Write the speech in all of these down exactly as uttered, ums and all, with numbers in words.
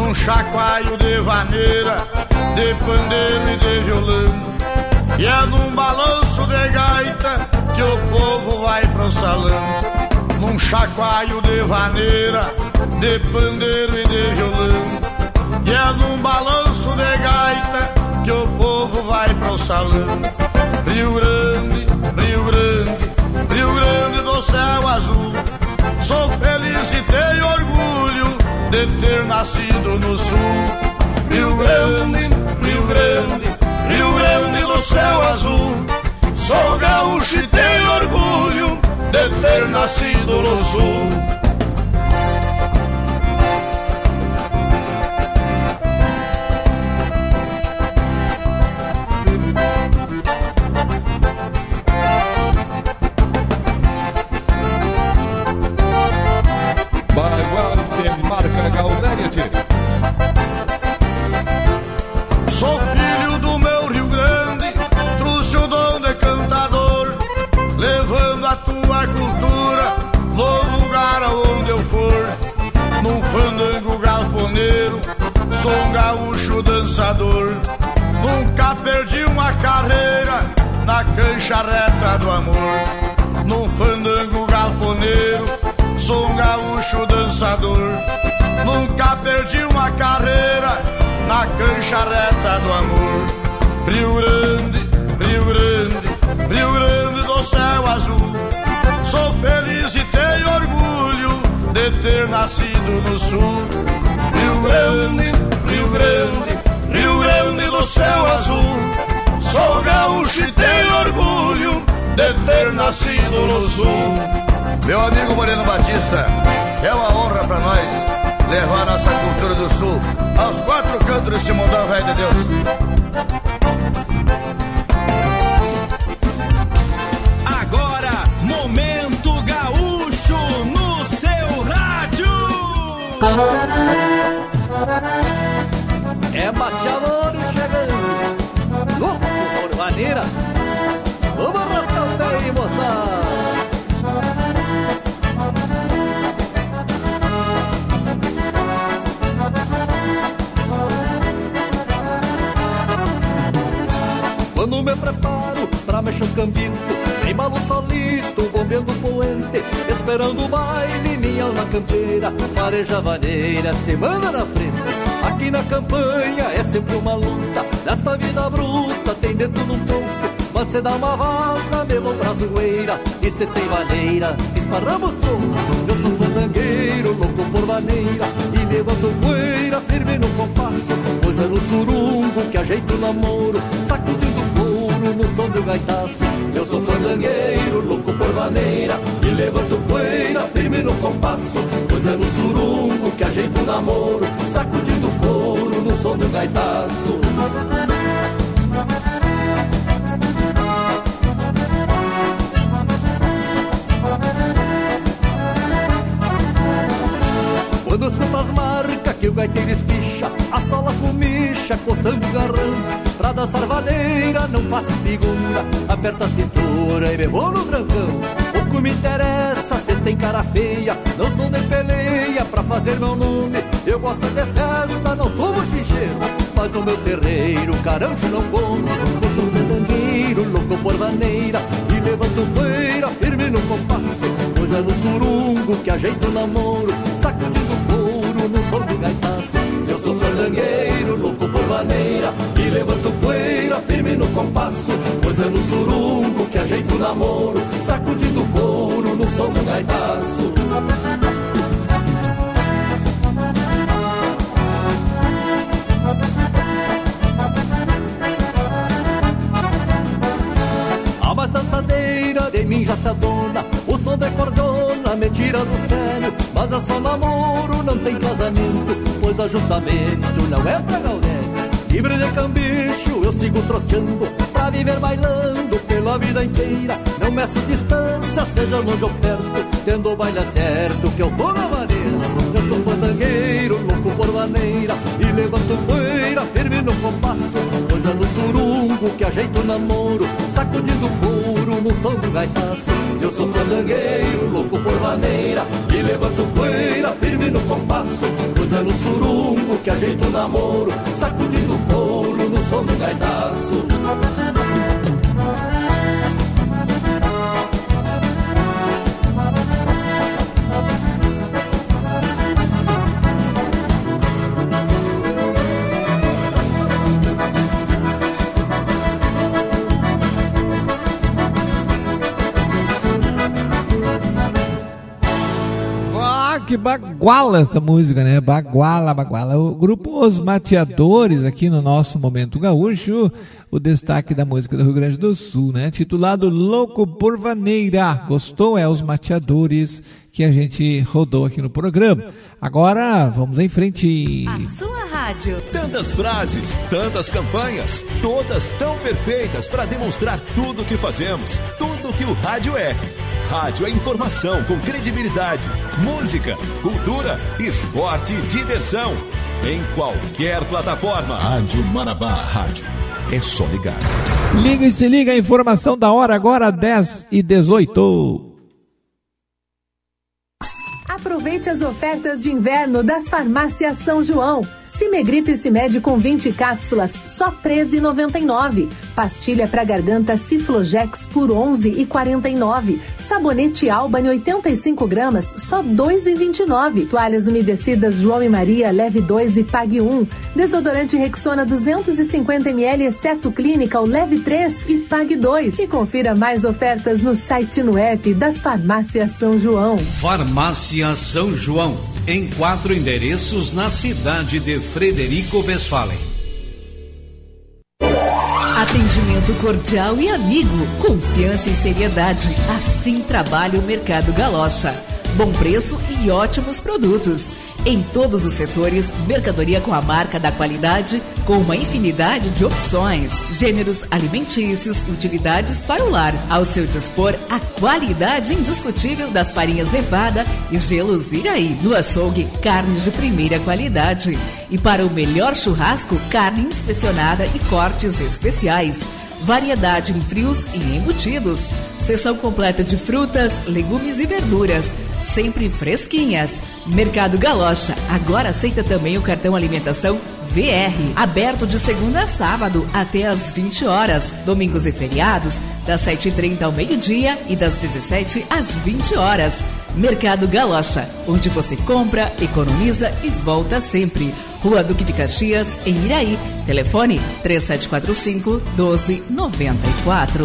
num chacoalho de vaneira, de pandeiro e de violão. E é num balanço de gaita que o povo vai pro salão. Num chacoalho de vaneira, de pandeiro e de violão. E é num balanço de gaita que o povo vai pro salão. Rio Grande, Rio Grande, Rio Grande do céu azul. Sou feliz e tenho orgulho de ter nascido no sul. Rio Grande, Rio Grande, Rio Grande do céu azul. Sou gaúcho e tenho orgulho de ter nascido no sul. Bagual de marca Galdéria. Sou filho do meu Rio Grande, trouxe o dom de cantador, levando a tua cultura no lugar aonde eu for. Num fandango galponeiro, sou um gaúcho dançador. Nunca perdi uma carreira na cancha reta do amor. Num fandango galponeiro, sou um gaúcho dançador. Nunca perdi uma carreira na cancha reta do amor. Rio Grande, Rio Grande, Rio Grande do céu azul. Sou feliz e tenho orgulho de ter nascido no sul. Rio Grande, Rio Grande, Rio Grande do céu azul. Sou gaúcho e tenho orgulho de ter nascido no sul. Meu amigo Moreno Batista, é uma honra pra nós levar nossa cultura do sul aos quatro cantos desse mundão, velho de Deus. Agora, Momento Gaúcho no seu rádio. É bateador chegando, louco por maneira. Vamos arrastar o pé aí, moçada. Quando me preparo pra mexer os cambitos, em malo solito, bombeando poente, esperando o baile, minha alma campeira, fareja vaneira, semana na frente. Aqui na campanha é sempre uma luta, desta vida bruta tem dentro num tronco. Mas cê dá uma vaza, me vou pra zoeira, e cê tem maneira, esparramos tronco. Eu sou fandangueiro, louco por maneira, e levanto poeira, firme no compasso. Pois é no surungo que ajeito o namoro, sacudindo couro no som do gaitaço. Eu sou fandangueiro, louco por maneira, e levanto poeira, firme no compasso. Pois é no surungo que ajeito o namoro, sacudindo couro no som do gaitaço. Quando escuto as marcas que o gaiteiro espicha, a sola comicha, coçando o garrão. Pra dançar vaneira não faço figura, aperta a cintura e me vou no trancão. Pouco me interessa, cê tem cara feia, não sou nem peleia pra fazer meu nome. Eu gosto de festa, não sou bochincheiro, mas no meu terreiro carancho não come. Eu sou fandangueiro, louco por vaneira, e levanto poeira firme no compasso. Pois é no surungo que ajeito o namoro, sacudindo couro no som do gaitaço. Eu sou fandangueiro, louco por maneira, e levanto poeira firme no compasso. Pois é no surungo que ajeito o namoro, sacudindo couro no som do gaitaço. A mais dançadeira de mim já se adona, o som de cordona me tira do sério. Mas é só namoro, não tem casamento, pois ajustamento não é pra galera. Livre de cambicho eu sigo trocando, pra viver bailando pela vida inteira. Não meço distância, seja longe ou perto, tendo o baile certo que eu tô na maneira. Eu sou fandangueiro, louco por maneira, e levanto poeira firme no compasso, pois é no surungo que ajeito o namoro, sacudindo couro no som do gaitaço. Eu sou fandangueiro, louco por maneira, e levanto poeira firme no compasso, pois é no surungo que ajeito o namoro, sacudindo couro no som do gaitaço. Que baguala essa música, né? Baguala, baguala. O grupo Os Mateadores, aqui no nosso Momento Gaúcho, o destaque da música do Rio Grande do Sul, né? Titulado Louco por Vaneira. Gostou? É Os Mateadores que a gente rodou aqui no programa. Agora, vamos em frente. A sua rádio. Tantas frases, tantas campanhas, todas tão perfeitas para demonstrar tudo o que fazemos, tudo o que o rádio é. Rádio é informação com credibilidade, música, cultura, esporte e diversão. Em qualquer plataforma. Rádio Marabá. Rádio é só ligar. Liga e se liga, a informação da hora agora, dez e dezoito. Aproveite as ofertas de inverno das farmácias São João. Cimegripe Cimed com vinte cápsulas, só treze reais e noventa e nove centavos. Pastilha para garganta Ciflogex por onze reais e quarenta e nove centavos. Sabonete Alban oitenta e cinco gramas, só dois reais e vinte e nove centavos. Toalhas umedecidas João e Maria, leve dois e pague um. Desodorante Rexona duzentos e cinquenta mililitros, exceto Clinical, leve três e pague dois. E confira mais ofertas no site e no app das farmácias São João. Farmácia São João, em quatro endereços na cidade de Frederico Westphalen. Atendimento cordial e amigo, confiança e seriedade. Assim trabalha o Mercado Galocha. Bom preço e ótimos produtos. Em todos os setores, mercadoria com a marca da qualidade, com uma infinidade de opções, gêneros alimentícios e utilidades para o lar. Ao seu dispor, a qualidade indiscutível das farinhas Nevada e gelos Iraí. No açougue, carnes de primeira qualidade. E para o melhor churrasco, carne inspecionada e cortes especiais. Variedade em frios e embutidos. Seção completa de frutas, legumes e verduras, sempre fresquinhas. Mercado Galocha agora aceita também o cartão alimentação V R, aberto de segunda a sábado até às vinte horas, domingos e feriados das sete e trinta ao meio-dia e das dezessete às vinte horas. Mercado Galocha, onde você compra, economiza e volta sempre. Rua Duque de Caxias, em Iraí. Telefone três sete quatro cinco, doze noventa e quatro.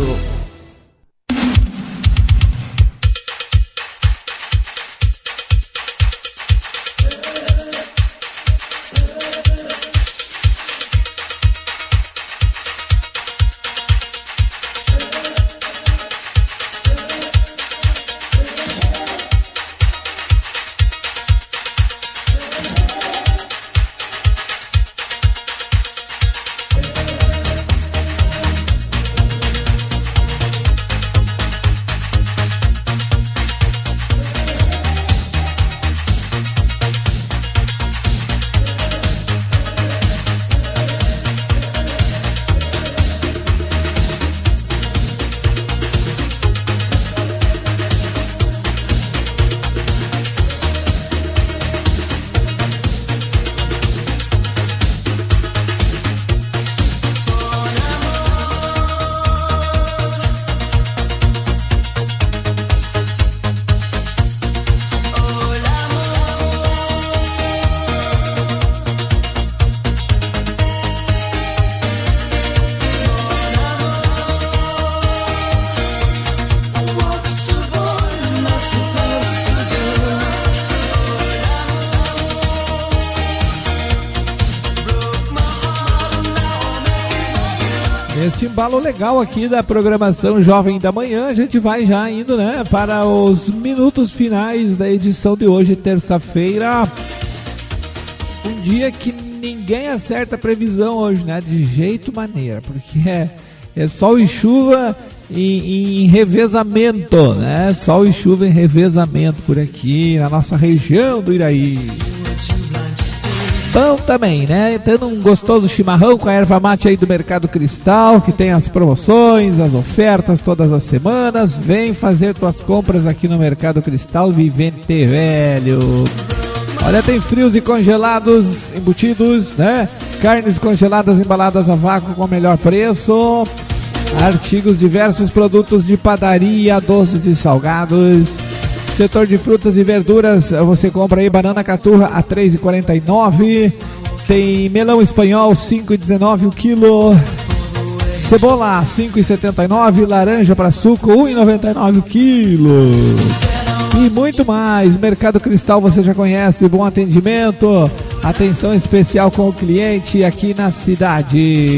Este embalo legal aqui da programação Jovem da Manhã, a gente vai já indo, né, para os minutos finais da edição de hoje, terça-feira. Um dia que ninguém acerta a previsão hoje, né, de jeito maneira, porque é, é sol e chuva em, em revezamento, né, sol e chuva em revezamento por aqui na nossa região do Iraí. bom também, né? Tendo um gostoso chimarrão com a erva mate aí do Mercado Cristal, que tem as promoções, as ofertas todas as semanas. Vem fazer tuas compras aqui no Mercado Cristal Vivente Velho. Olha, tem frios e congelados embutidos, né? Carnes congeladas embaladas a vácuo com o melhor preço. Artigos diversos, produtos de padaria, doces e salgados. Setor de frutas e verduras, você compra aí banana caturra a três reais e quarenta e nove centavos. Tem melão espanhol cinco reais e dezenove centavos o quilo. Cebola cinco reais e setenta e nove centavos. Laranja para suco um real e noventa e nove centavos o quilo. E muito mais. Mercado Cristal você já conhece, bom atendimento, atenção especial com o cliente aqui na cidade.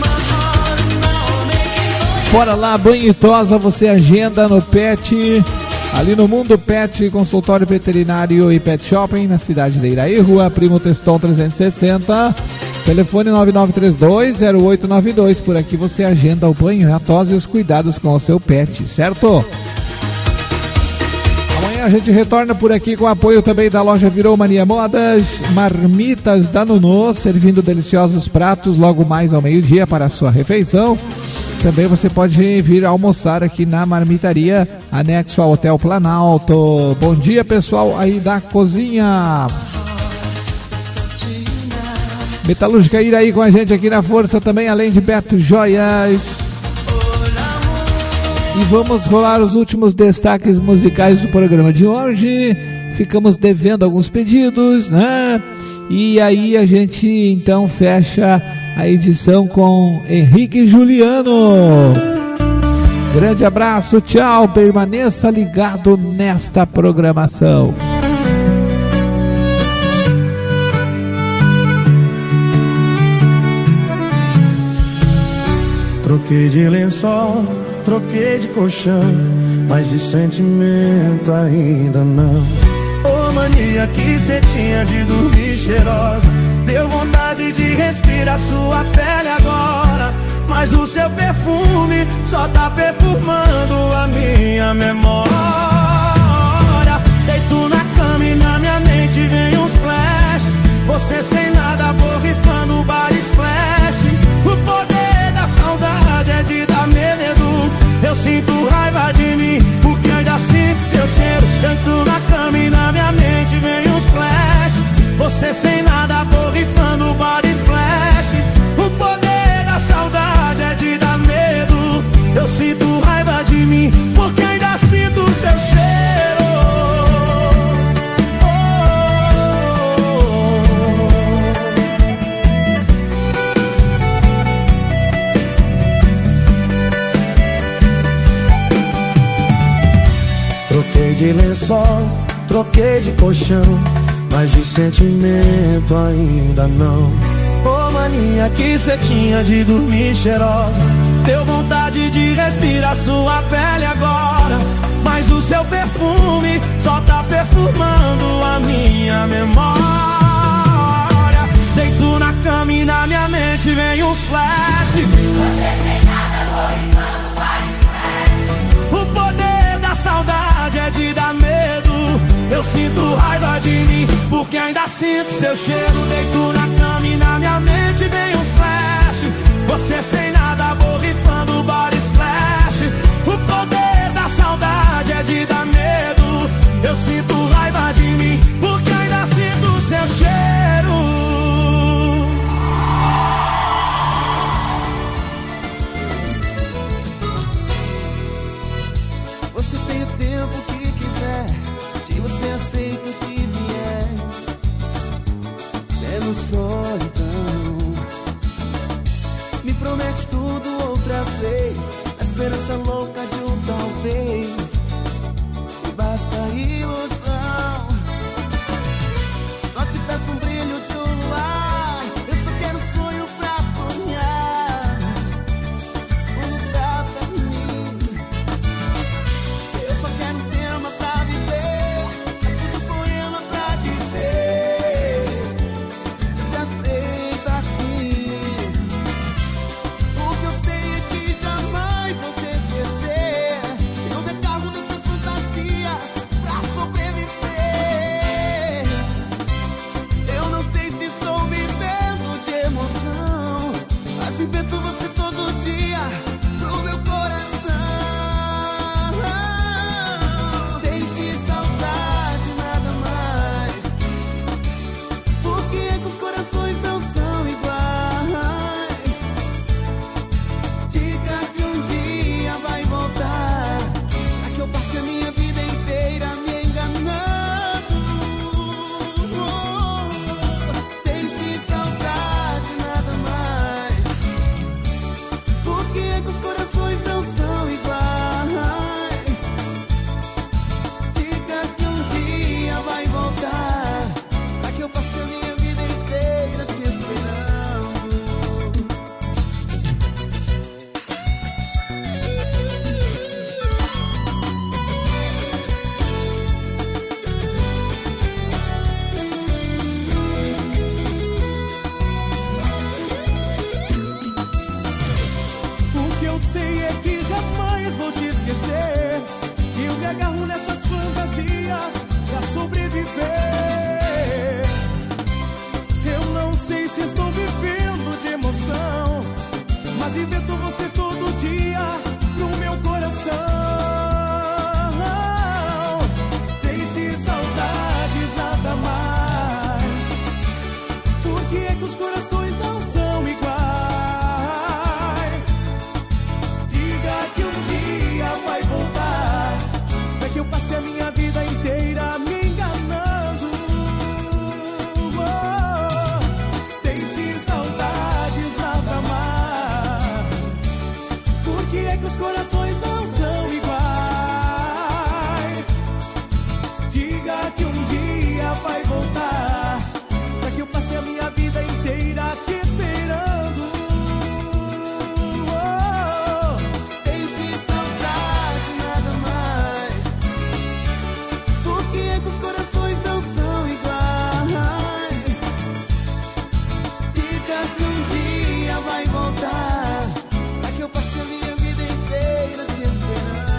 Bora lá, banho e tosa, você agenda no Pet, ali no Mundo Pet, consultório veterinário e pet shopping na cidade de Iraí, Rua Primo Teston trezentos e sessenta, telefone nove nove três dois zero oito nove dois. Por aqui você agenda o banho, a tosa e os cuidados com o seu pet, certo? Amanhã a gente retorna por aqui com o apoio também da loja Virou Mania Modas, marmitas da Nunô, servindo deliciosos pratos logo mais ao meio-dia para a sua refeição. Também você pode vir almoçar aqui na marmitaria, anexo ao Hotel Planalto. Bom dia, pessoal aí da cozinha. Metalúrgica Iraí com a gente aqui na força também, além de Beto Joias. E vamos rolar os últimos destaques musicais do programa de hoje. Ficamos devendo alguns pedidos, né? E aí a gente então fecha a edição com Henrique Juliano. Grande abraço, tchau, permaneça ligado nesta programação. Troquei de lençol, troquei de colchão, mas de sentimento ainda não. Ô mania que cê tinha de dormir cheirosa, deu vontade de respirar sua pele agora, mas o seu perfume só tá perfumando a minha memória. Deito na cama e na minha mente vem uns flash, você sem nada borrifando o bar splash. O poder da saudade é de dar medo, eu sinto raiva de mim porque ainda sinto seu cheiro. Tanto na cama e na minha mente vem uns flash, você sem nada borrifando o bar splash. O poder da saudade é de dar medo, eu sinto raiva de mim porque ainda sinto seu cheiro. Troquei de lençol, troquei de colchão, mas de sentimento ainda não. Ô mania que cê tinha de dormir cheirosa, deu vontade de respirar sua pele agora, mas o seu perfume só tá perfumando a minha memória. Deito na cama e na minha mente vem uns flash, você sem nada borrifando vários flash. O poder da saudade é de dar medo, eu sinto raiva de mim porque ainda sinto seu cheiro. Deito na cama e na minha mente vem um flash, você sem nada borrifando o bar splash. O poder da saudade é de dar medo, eu sinto raiva de mim porque ainda sinto seu cheiro. Você tem o tempo que quiser, de você aceita o que vier. É no solidão, me promete tudo outra vez, a esperança louca de um talvez, e basta ilusão. Só te peço um brilho de um luar, eu só quero um sonho pra sonhar, um lugar pra mim. Eu só quero um tema pra viver, é tudo poema pra dizer. Eu te aceito assim, o que eu sei é que jamais vou te esquecer. agarro nessas fantasias pra sobreviver. Eu não sei se estou vivendo de emoção, mas invento você todo dia no meu coração. Deixe saudades, nada mais. Por que é que os corações não são iguais? Diga que um dia vai voltar, é que eu passei a minha vida inteira me enganando. Oh, deixe saudades, nada mais. Por que é que os corações não são iguais? Diga que um dia vai voltar, é que eu passei a minha vida inteira te esperando. Oh, deixe saudade, nada mais. Por que é que os corações não são iguais? Diga que um dia vai voltar, é que eu passei a minha vida inteira te esperando.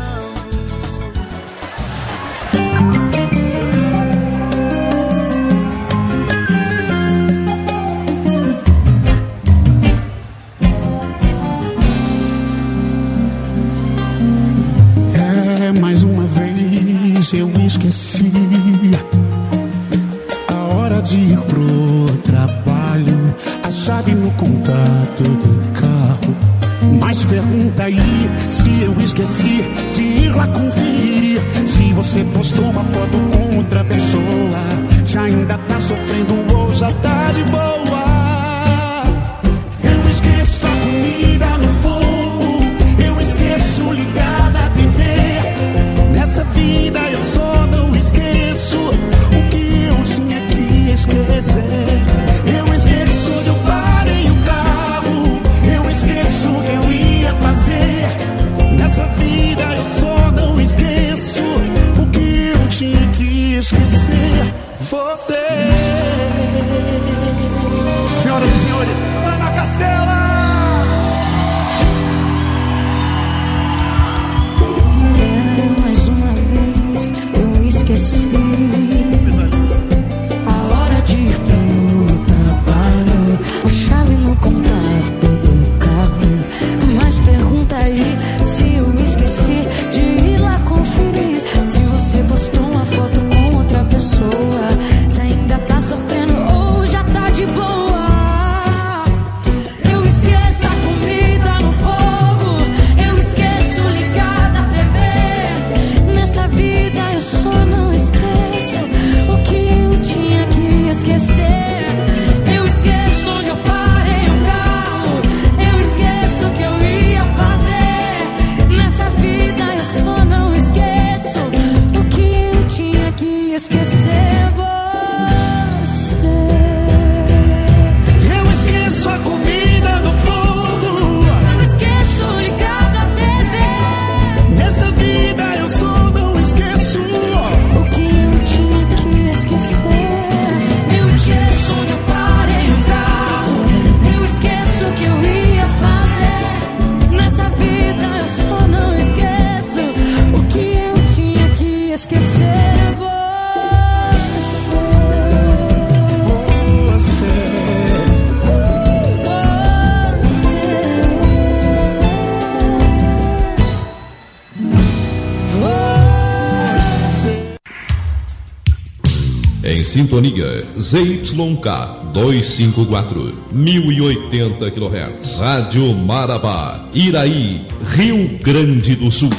É, mais uma vez eu esqueci a hora de ir pro trabalho, a chave no contato do carro. Mas pergunta aí se eu esqueci de ir lá conferir se você postou uma foto com outra pessoa, se ainda tá sofrendo ou já tá de boa. Eu esqueço a comida no fogo, eu esqueço ligar a T V. Nessa vida eu só não esqueço o que eu tinha que esquecer. Eu esqueço onde eu parei o carro, eu esqueço o que eu ia fazer. Nessa vida eu só não esqueço o que eu tinha que esquecer. Você. Senhoras e senhores, Ana Castela! Mais uma vez eu esqueci a hora de ir pro trabalho, a chave no contato do carro. Mas pergunta aí se eu esqueci de ir lá conferir se você postou uma foto com outra pessoa, se ainda tá sofrendo ou já tá de boa. Eu esqueço a comida no fogo, eu esqueço ligar da T V. Nessa vida eu só não esqueço o que eu tinha que esquecer. Eu esqueço onde eu parei o carro, eu esqueço o que eu ia fazer. Nessa vida eu só não esqueço o que eu tinha que esquecer. Você. Eu esqueço a comida no fogo, Eu esqueço ligar da T V. nessa vida eu só não esqueço O que eu tinha que esquecer. Eu esqueço onde eu parei o carro, Eu esqueço o que eu ia fazer. Nessa vida eu só não esqueço o que eu tinha que esquecer. você. Em sintonia, Z Y K duzentos e cinquenta e quatro, mil e oitenta quilohertz. Rádio Marabá, Iraí, Rio Grande do Sul.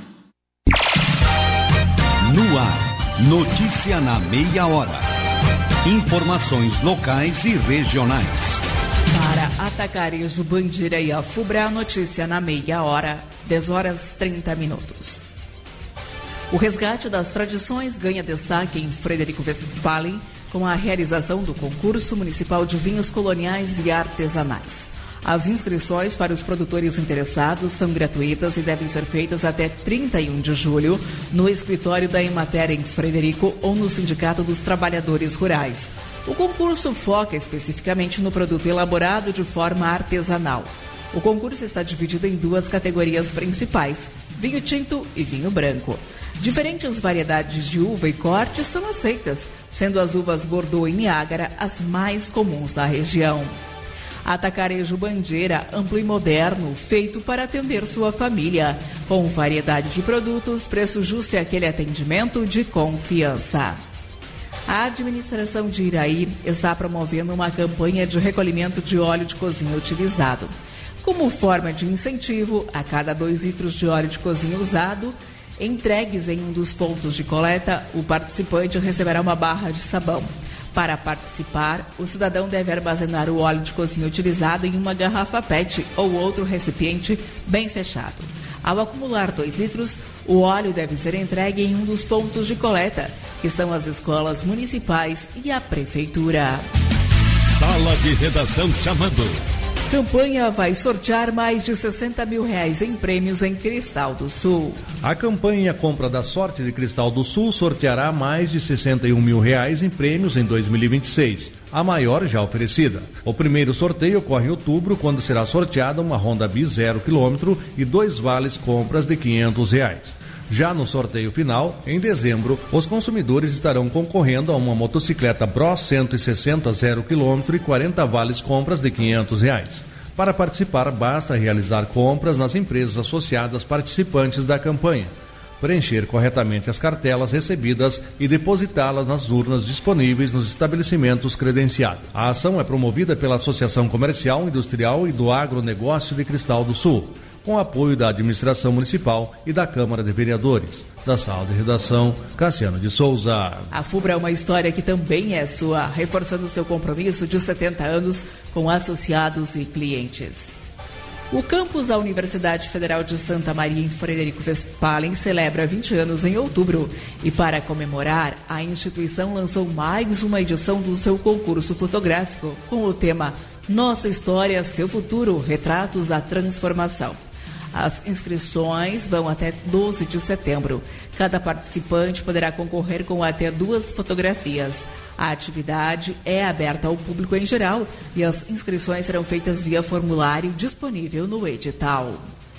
No ar, notícia na meia hora. Informações locais e regionais. Para Atacarejo, Bandira e Afubra, notícia na meia hora, dez horas e trinta minutos. O resgate das tradições ganha destaque em Frederico Westphalen com a realização do concurso municipal de vinhos coloniais e artesanais. As inscrições para os produtores interessados são gratuitas e devem ser feitas até trinta e um de julho no escritório da Emater em Frederico ou no Sindicato dos Trabalhadores Rurais. O concurso foca especificamente no produto elaborado de forma artesanal. O concurso está dividido em duas categorias principais, vinho tinto e vinho branco. Diferentes variedades de uva e cortes são aceitas, sendo as uvas Bordeaux e Niágara as mais comuns da região. Atacarejo Bandeira, amplo e moderno, feito para atender sua família. Com variedade de produtos, preço justo e aquele atendimento de confiança. A administração de Iraí está promovendo uma campanha de recolhimento de óleo de cozinha utilizado. Como forma de incentivo, a cada dois litros de óleo de cozinha usado, entregues em um dos pontos de coleta, o participante receberá uma barra de sabão. Para participar, o cidadão deve armazenar o óleo de cozinha utilizado em uma garrafa P E T ou outro recipiente bem fechado. Ao acumular dois litros, o óleo deve ser entregue em um dos pontos de coleta, que são as escolas municipais e a prefeitura. Sala de redação chamando. Campanha vai sortear mais de sessenta mil reais em prêmios em Cristal do Sul. A campanha Compra da Sorte de Cristal do Sul sorteará mais de sessenta e um mil reais em prêmios em dois mil e vinte e seis, a maior já oferecida. O primeiro sorteio ocorre em outubro, quando será sorteada uma Honda Bis zero quilômetro e dois vales compras de quinhentos reais. Já no sorteio final, em dezembro, os consumidores estarão concorrendo a uma motocicleta Bros cento e sessenta zero quilômetro e quarenta vales compras de quinhentos reais. Para participar, basta realizar compras nas empresas associadas participantes da campanha, preencher corretamente as cartelas recebidas e depositá-las nas urnas disponíveis nos estabelecimentos credenciados. A ação é promovida pela Associação Comercial, Industrial e do Agronegócio de Cristal do Sul, com apoio da Administração Municipal e da Câmara de Vereadores. Da Sala de Redação, Cassiano de Souza. A FUBRA é uma história que também é sua, reforçando seu compromisso de setenta anos com associados e clientes. O campus da Universidade Federal de Santa Maria em Frederico Westphalen celebra vinte anos em outubro e, para comemorar, a instituição lançou mais uma edição do seu concurso fotográfico com o tema Nossa História, Seu Futuro, Retratos da Transformação. As inscrições vão até doze de setembro. Cada participante poderá concorrer com até duas fotografias. A atividade é aberta ao público em geral e as inscrições serão feitas via formulário disponível no edital.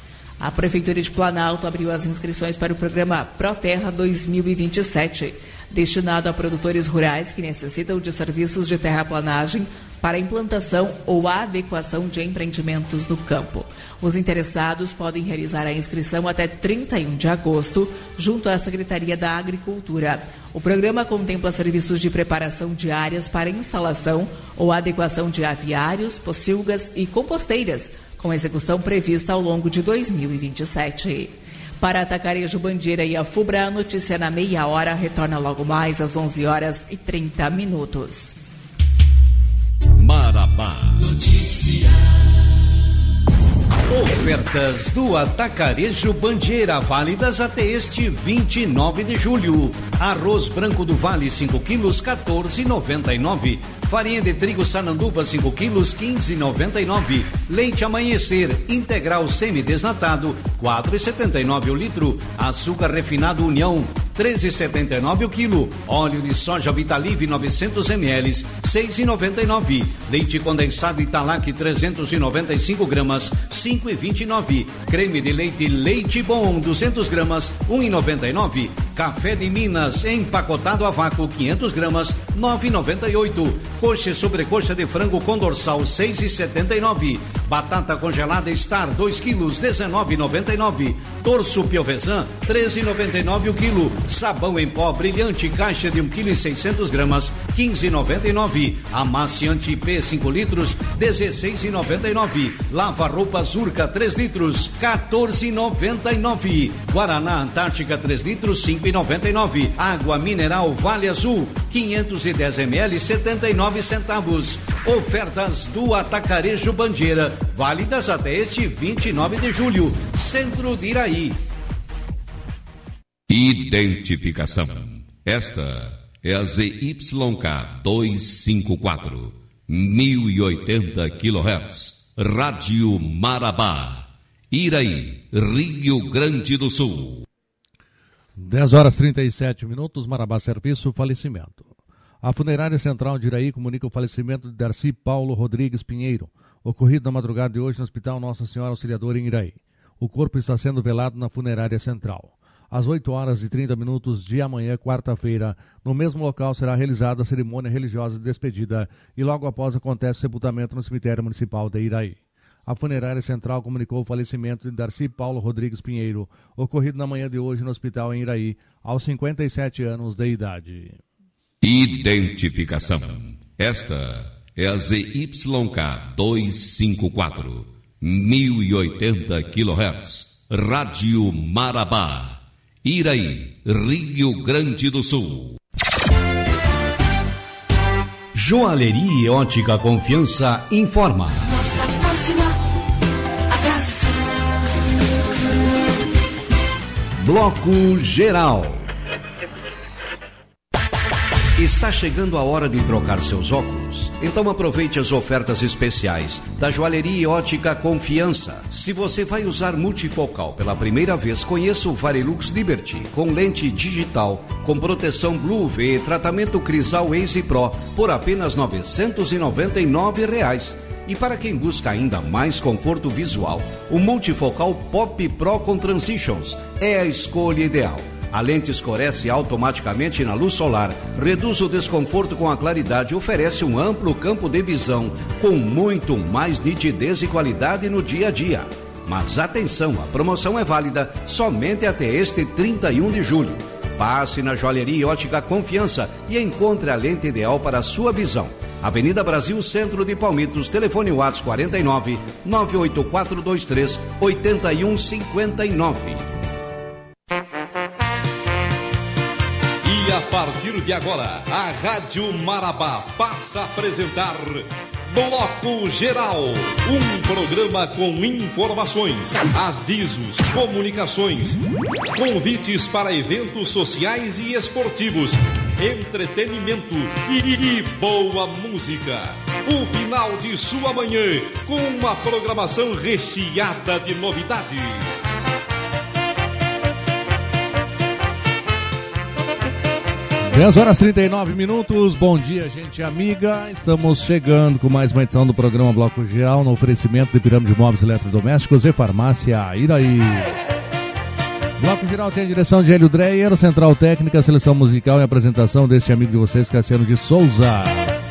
A Prefeitura de Planalto abriu as inscrições para o programa ProTerra dois mil e vinte e sete, destinado a produtores rurais que necessitam de serviços de terraplanagem para implantação ou adequação de empreendimentos no campo. Os interessados podem realizar a inscrição até trinta e um de agosto, junto à Secretaria da Agricultura. O programa contempla serviços de preparação de áreas para instalação ou adequação de aviários, pocilgas e composteiras, com execução prevista ao longo de dois mil e vinte e sete. Para Atacarejo Bandeira e a FUBRA, a notícia na meia hora retorna logo mais às onze horas e trinta minutos. Marabá. Notícia. Ofertas do Atacarejo Bandeira, válidas até este vinte e nove de julho. Arroz branco do Vale, cinco quilos, quatorze reais e noventa e nove centavos. Farinha de trigo Sananduva, cinco quilos, quinze reais e noventa e nove centavos. Leite Amanhecer, integral semi-desnatado, quatro reais e setenta e nove centavos o litro. Açúcar refinado União, treze reais e setenta e nove centavos o quilo. Óleo de soja Vitalive, novecentos mililitros, seis reais e noventa e nove centavos. Leite condensado Italac, trezentos e noventa e cinco gramas, cinco reais e vinte e nove centavos. Creme de leite Leite Bom, duzentas gramas, um real e noventa e nove centavos. Café de Minas, empacotado a vácuo, quinhentas gramas, nove reais e noventa e oito centavos. Coxa e sobrecoxa de frango com dorsal, seis reais e setenta e nove centavos. Batata congelada Star, dois quilos, dezenove reais e noventa e nove centavos. Torso Piovesan, treze reais e noventa e nove centavos o quilo. Sabão em pó brilhante, caixa de um quilo e seiscentas gramas, quinze reais e noventa e nove centavos. Amaciante P, cinco litros, dezesseis reais e noventa e nove centavos. Lava roupas Urca, três litros, quatorze reais e noventa e nove centavos. Guaraná Antártica, três litros, cinco reais e noventa e nove centavos. Água mineral Vale Azul, quinhentos e dez mililitros, setenta e nove centavos. Ofertas do Atacarejo Bandeira, válidas até este vinte e nove de julho. Centro de Iraí. Identificação. Esta é a Z Y K duzentos e cinquenta e quatro, mil e oitenta quilohertz. Rádio Marabá, Iraí, Rio Grande do Sul. dez horas e trinta e sete minutos, Marabá Serviço, falecimento. A Funerária Central de Iraí comunica o falecimento de Darcy Paulo Rodrigues Pinheiro, ocorrido na madrugada de hoje no Hospital Nossa Senhora Auxiliadora em Iraí. O corpo está sendo velado na Funerária Central. às oito horas e trinta minutos de amanhã, quarta-feira. No mesmo local será realizada a cerimônia religiosa de despedida e logo após acontece o sepultamento no cemitério municipal de Iraí. A funerária central comunicou o falecimento de Darcy Paulo Rodrigues Pinheiro, ocorrido na manhã de hoje no hospital em Iraí, aos cinquenta e sete anos de idade. Identificação. Esta é a Z Y K duzentos e cinquenta e quatro, mil e oitenta quilohertz, Rádio Marabá, Iraí, Rio Grande do Sul. Joalheria e Ótica Confiança informa. Nossa próxima atração. Bloco Geral. Está chegando a hora de trocar seus óculos? Então aproveite as ofertas especiais da Joalheria e Ótica Confiança. Se você vai usar multifocal pela primeira vez, conheça o Varilux Liberty com lente digital, com proteção Blue U V, tratamento Crisal Ace Pro por apenas novecentos e noventa e nove reais. E para quem busca ainda mais conforto visual, o multifocal Pop Pro com Transitions é a escolha ideal. A lente escurece automaticamente na luz solar, reduz o desconforto com a claridade e oferece um amplo campo de visão com muito mais nitidez e qualidade no dia a dia. Mas atenção, a promoção é válida somente até este trinta e um de julho. Passe na Joalheria e Ótica Confiança e encontre a lente ideal para a sua visão. Avenida Brasil, Centro de Palmitos, telefone WhatsApp quarenta e nove, nove oito quatro dois três, oito um cinco nove. E a partir de agora, a Rádio Marabá passa a apresentar Bloco Geral, um programa com informações, avisos, comunicações, convites para eventos sociais e esportivos, entretenimento e, e boa música. O final de sua manhã com uma programação recheada de novidades. dez horas e trinta e nove minutos, bom dia, gente amiga. Estamos chegando com mais uma edição do programa Bloco Geral no oferecimento de Pirâmide Móveis Eletrodomésticos e Farmácia Iraí. Bloco Geral tem a direção de Hélio Dreyer, Central Técnica, Seleção Musical e apresentação deste amigo de vocês, Cassiano de Souza.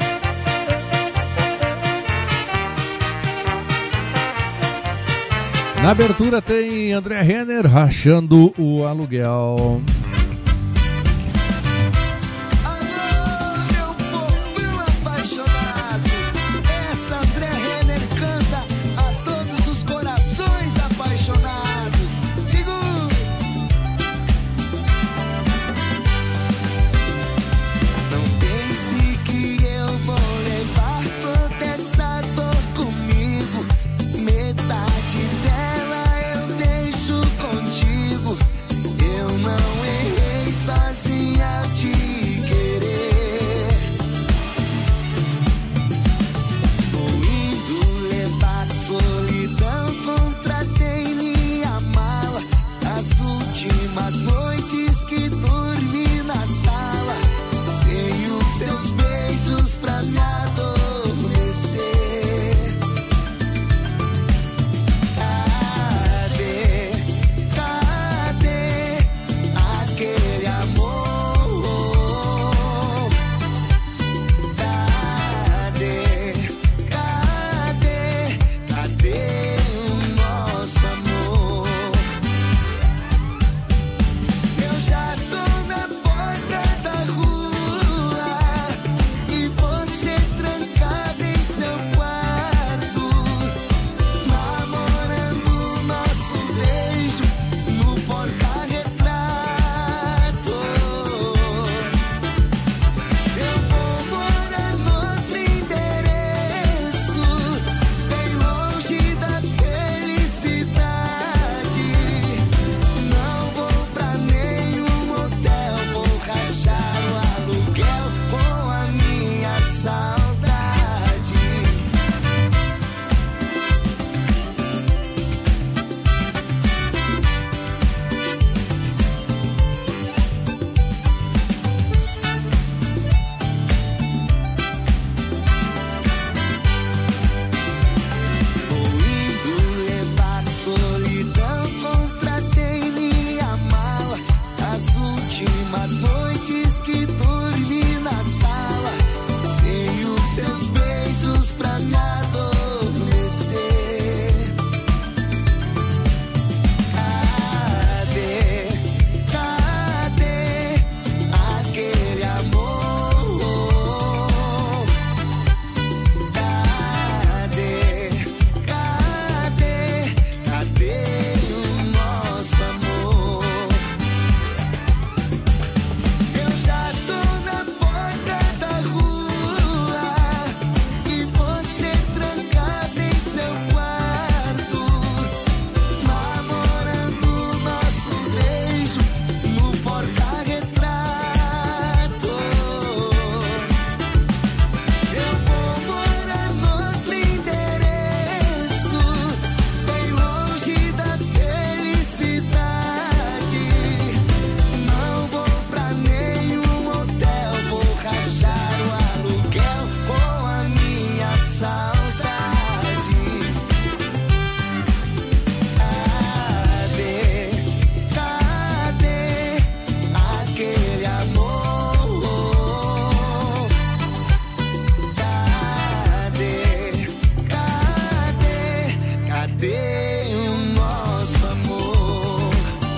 Na abertura tem André Renner rachando o aluguel. Metade dela eu deixo contigo. Eu não Umas noites que dormi na sala, sem os seus beijos pra me adormecer. Cadê, cadê aquele amor? Cadê, cadê, cadê o nosso amor? Eu já tô na porta da rua e você trancada em seu quarto, namorando nosso beijo no porta-retrato. Eu vou morar no endereço, bem longe da felicidade. Não vou pra nenhum hotel, vou rachar o aluguel com a minha saudade. Cadê, cadê aquele amor? Cadê, cadê, cadê o nosso amor?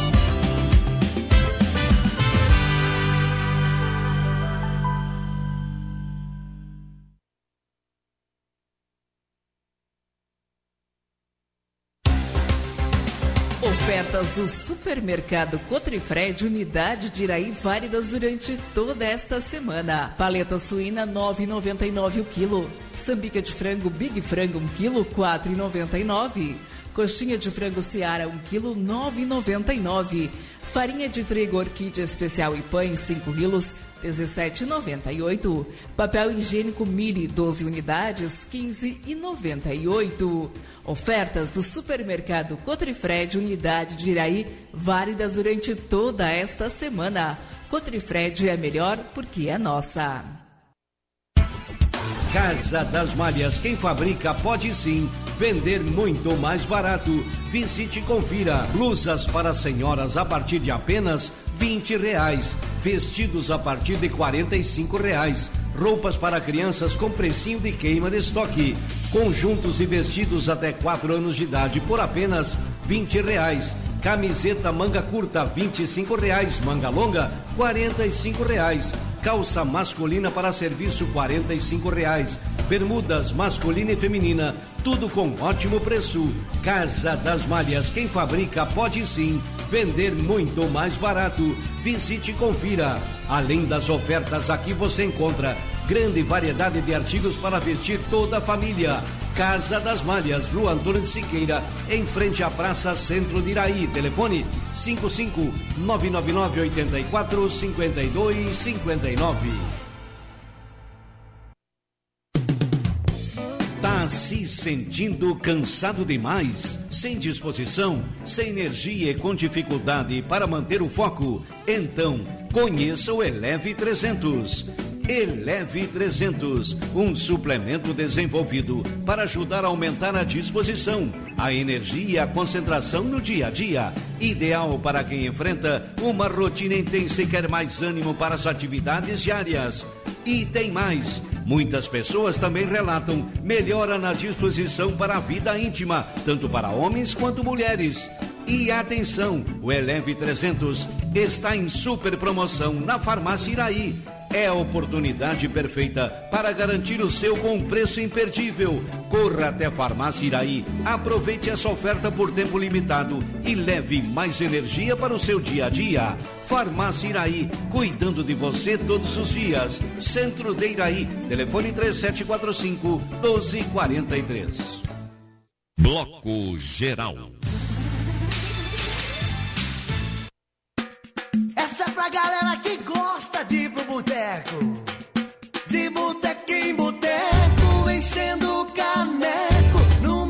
Ofertas do Supermercado Cotrifred, unidade de Iraí, válidas durante toda esta semana. Paleta suína nove reais e noventa e nove centavos o quilo. Sambica de frango Big Frango um quilo, quatro reais e noventa e nove centavos. Coxinha de frango Seara um quilo, nove reais e noventa e nove centavos. Farinha de trigo Orquídea Especial e Pães cinco quilos, dezessete reais e noventa e oito centavos. Papel higiênico Mili doze unidades, quinze reais e noventa e oito centavos. Ofertas do Supermercado Cotrifred, unidade de Iraí, válidas durante toda esta semana. Cotrifred é melhor porque é nossa. Casa das Malhas, quem fabrica pode sim vender muito mais barato. Visite e confira. Blusas para senhoras a partir de apenas vinte reais. Vestidos a partir de quarenta e cinco reais. Roupas para crianças com precinho de queima de estoque. Conjuntos e vestidos até quatro anos de idade por apenas vinte reais. Camiseta manga curta vinte e cinco reais. Manga longa quarenta e cinco reais. Calça masculina para serviço quarenta e cinco reais. Bermudas masculina e feminina, tudo com ótimo preço. Casa das Malhas, quem fabrica pode sim vender muito mais barato. Visite e confira. Além das ofertas, aqui você encontra grande variedade de artigos para vestir toda a família. Casa das Malhas, Rua Antônio de Siqueira, em frente à Praça Centro de Iraí. Telefone cinco cinco nove nove nove oito quatro cinco dois cinco nove. Tá se sentindo cansado demais? Sem disposição, sem energia e com dificuldade para manter o foco? Então, conheça o Eleve trezentos. Eleve trezentos, um suplemento desenvolvido para ajudar a aumentar a disposição, a energia e a concentração no dia a dia. Ideal para quem enfrenta uma rotina intensa e quer mais ânimo para as atividades diárias. E tem mais, muitas pessoas também relatam melhora na disposição para a vida íntima, tanto para homens quanto mulheres. E atenção, o Eleve trezentos está em super promoção na Farmácia Iraí. É a oportunidade perfeita para garantir o seu com preço imperdível. Corra até a Farmácia Iraí, aproveite essa oferta por tempo limitado e leve mais energia para o seu dia a dia. Farmácia Iraí, cuidando de você todos os dias. Centro de Iraí, telefone três sete quatro cinco, um dois quatro três. Bloco Geral. Essa é pra galera que gosta de ir pro boteco. De boteco em boteco, enchendo o caneco no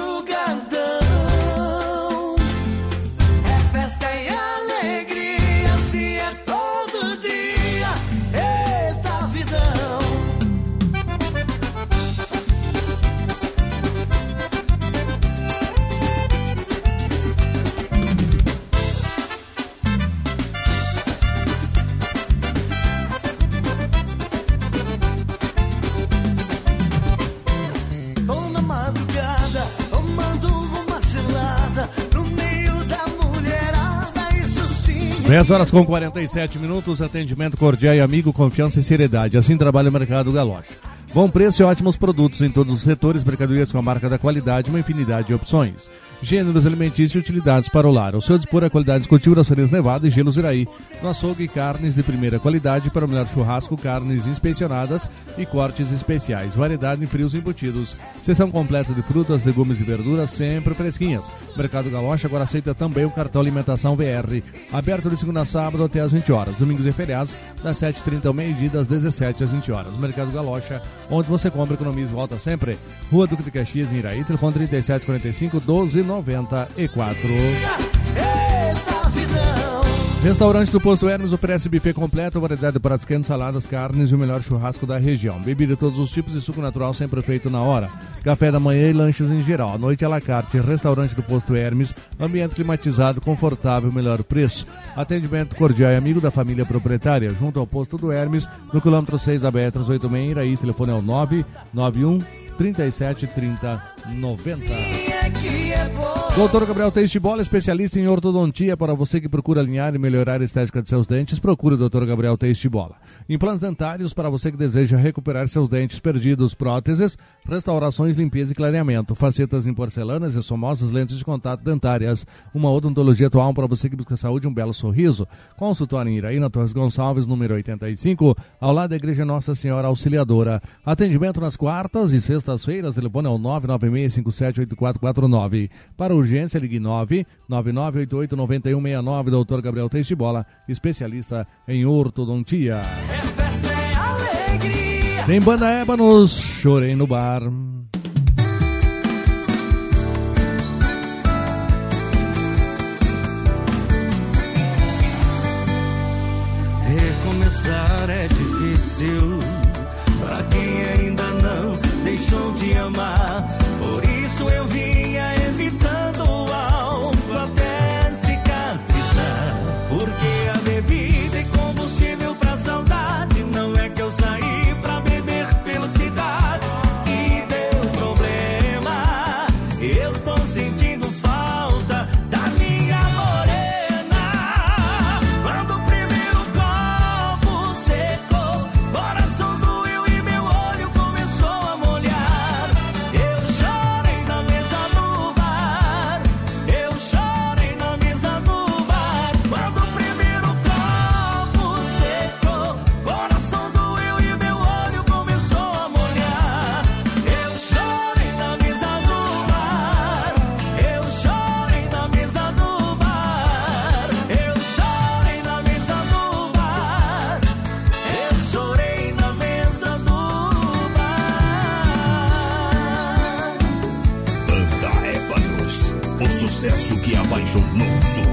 madrugadão. É festa e alegria, se é todo dia. Eita vidão. dez horas com quarenta e sete minutos, atendimento cordial e amigo, confiança e seriedade. Assim trabalha o Mercado Galocha. Bom preço e ótimos produtos em todos os setores, mercadorias com a marca da qualidade, uma infinidade de opções. Gêneros alimentícios e utilidades para o lar. Ao seu dispor a qualidade discutível das Farias Nevada e Gelos Iraí. No açougue, carnes de primeira qualidade para o melhor churrasco, carnes inspecionadas e cortes especiais. Variedade em frios e embutidos. Seção completa de frutas, legumes e verduras, sempre fresquinhas. Mercado Galocha agora aceita também o cartão Alimentação V R. Aberto de segunda a sábado até às vinte horas. Domingos e feriados, das sete e trinta ao meio-dia, das dezessete às vinte horas. Mercado Galocha, onde você compra, economiza e volta sempre. Rua Duque de Caxias, em Iraí, telefone trinta e sete quarenta e cinco, doze noventa e quatro. Restaurante do Posto Hermes oferece buffet completo, variedade de pratos quentes, saladas, carnes e o melhor churrasco da região. Bebida de todos os tipos e suco natural sempre feito na hora. Café da manhã e lanches em geral. À noite à la carte. Restaurante do Posto Hermes, ambiente climatizado, confortável, melhor preço. Atendimento cordial e amigo da família proprietária, junto ao Posto do Hermes, no quilômetro seis da B R trezentos e oitenta e seis, Iraí. Telefone é o nove nove um, trinta e sete, trinta, noventa. doutor Gabriel Teixe-Bola, especialista em ortodontia. Para você que procura alinhar e melhorar a estética de seus dentes, procure o doutor Gabriel Teixe-Bola. Implantes dentários para você que deseja recuperar seus dentes perdidos, próteses, restaurações, limpeza e clareamento, facetas em porcelanas, esfumosas, lentes de contato dentárias, uma odontologia atual para você que busca saúde e um belo sorriso. Consultório em Iraí, na Torres Gonçalves, número oitenta e cinco, ao lado da Igreja Nossa Senhora Auxiliadora. Atendimento nas quartas e sextas-feiras, telefone é o nove nove seis cinco sete oito quatro quatro nove. Para urgência, ligue nove nove nove oito oito nove um seis nove. doutor Gabriel Teixe-Bola, especialista em ortodontia. Tem Banda Ébanos, Chorei no Bar. Recomeçar é difícil pra quem ainda não deixou de amar. Por isso eu vinha evitando algo até cicatrizar. Porque a bebida é combustível pra saudade. Não é que eu saí pra beber pela cidade e deu problema. Eu tô sentindo falta da minha morena. Quando o primeiro copo secou, coração doeu e meu olho começou a molhar. Eu chorei na mesa do bar. Eu chorei na mesa do bar. Quando o primeiro copo secou, coração doeu e meu olho começou a molhar. Eu chorei na mesa do bar. Eu chorei na mesa do bar. Eu chorei na mesa do bar. Eu chorei na mesa do bar. Banda Ébanos, o sucesso que apaixonou o sul.